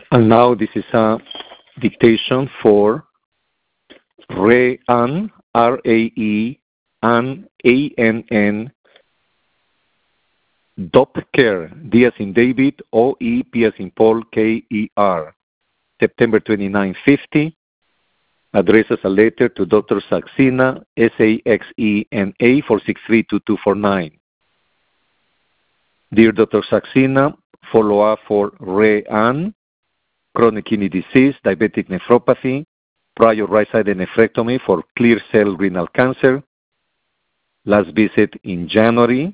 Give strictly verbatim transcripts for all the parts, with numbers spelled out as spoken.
And now this is a dictation for Rae-Ann, R A E, Ann, A N N, Doppker, D as in David, O E, P as in Paul, K E R, September twenty-ninth, fifty, addresses a letter to Doctor Saxena, S A X E N A, four six three two two four nine. Dear Doctor Saxena, follow-up for Rae-Ann, chronic kidney disease, diabetic nephropathy, prior right-sided nephrectomy for clear cell renal cancer, last visit in January.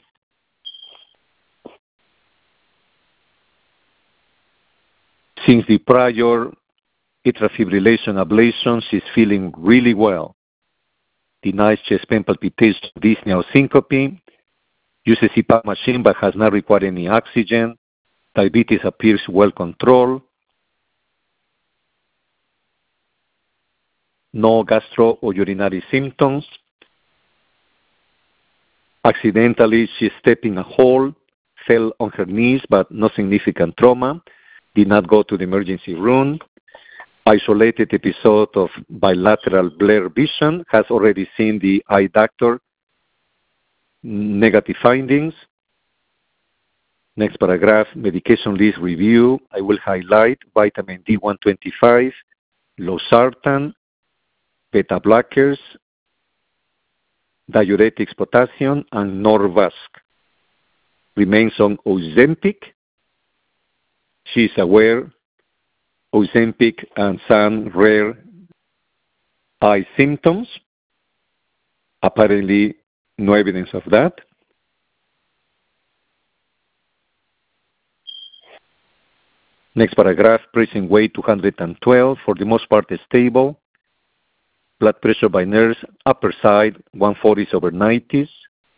Since the prior atrial fibrillation ablation, she's feeling really well. Denies chest pain, palpitation, dyspnea, or syncope. Uses C PAP machine but has not required any oxygen. Diabetes appears well controlled. No gastro or urinary symptoms. Accidentally, she stepped in a hole, fell on her knees, but no significant trauma. Did not go to the emergency room. Isolated episode of bilateral blurred vision. Has already seen the eye doctor. Negative findings. Next paragraph, medication list review. I will highlight vitamin D one twenty-five, losartan, beta blockers, diuretics, potassium, and Norvasc. Remains on Ozempic. She is aware Ozempic and some rare eye symptoms. Apparently, no evidence of that. Next paragraph, present weight two hundred twelve, for the most part stable. Blood pressure by nurse, upper side, one forty over ninety.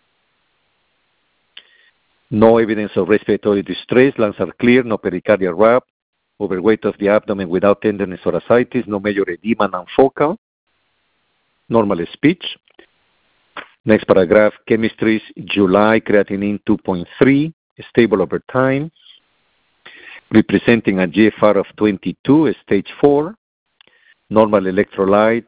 No evidence of respiratory distress, lungs are clear, no pericardial rap, overweight of the abdomen without tenderness or ascites, no major edema, non-focal, normal speech. Next paragraph, chemistries, July, creatinine two point three, stable over time, representing a G F R of twenty-two, stage four, normal electrolyte,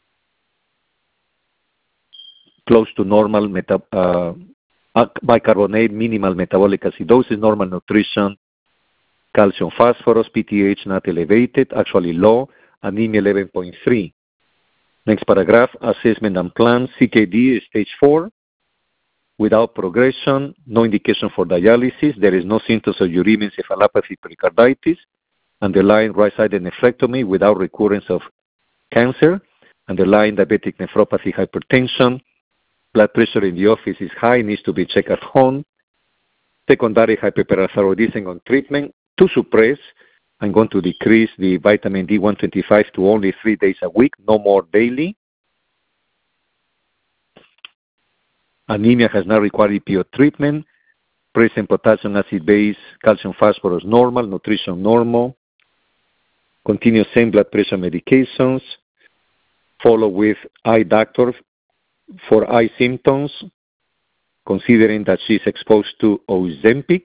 close to normal meta, uh, bicarbonate, minimal metabolic acidosis, normal nutrition, calcium, phosphorus, P T H not elevated, actually low, anemia eleven point three. Next paragraph, assessment and plan, C K D, stage four, without progression, no indication for dialysis, there is no symptoms of uremic encephalopathy, pericarditis, underlying right-sided nephrectomy without recurrence of cancer, underlying diabetic nephropathy, hypertension, blood pressure in the office is high, needs to be checked at home, secondary hyperparathyroidism on treatment. To suppress, I'm going to decrease the vitamin D one twenty-five to only three days a week, no more daily. Anemia has not required E P O treatment. Present potassium acid base, calcium phosphorus normal, nutrition normal. Continue same blood pressure medications. Follow with eye doctor for eye symptoms, considering that she's exposed to Ozempic.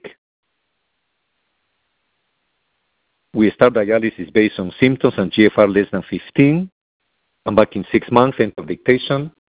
We start dialysis based on symptoms and G F R less than fifteen. I'm back in six months, end of dictation.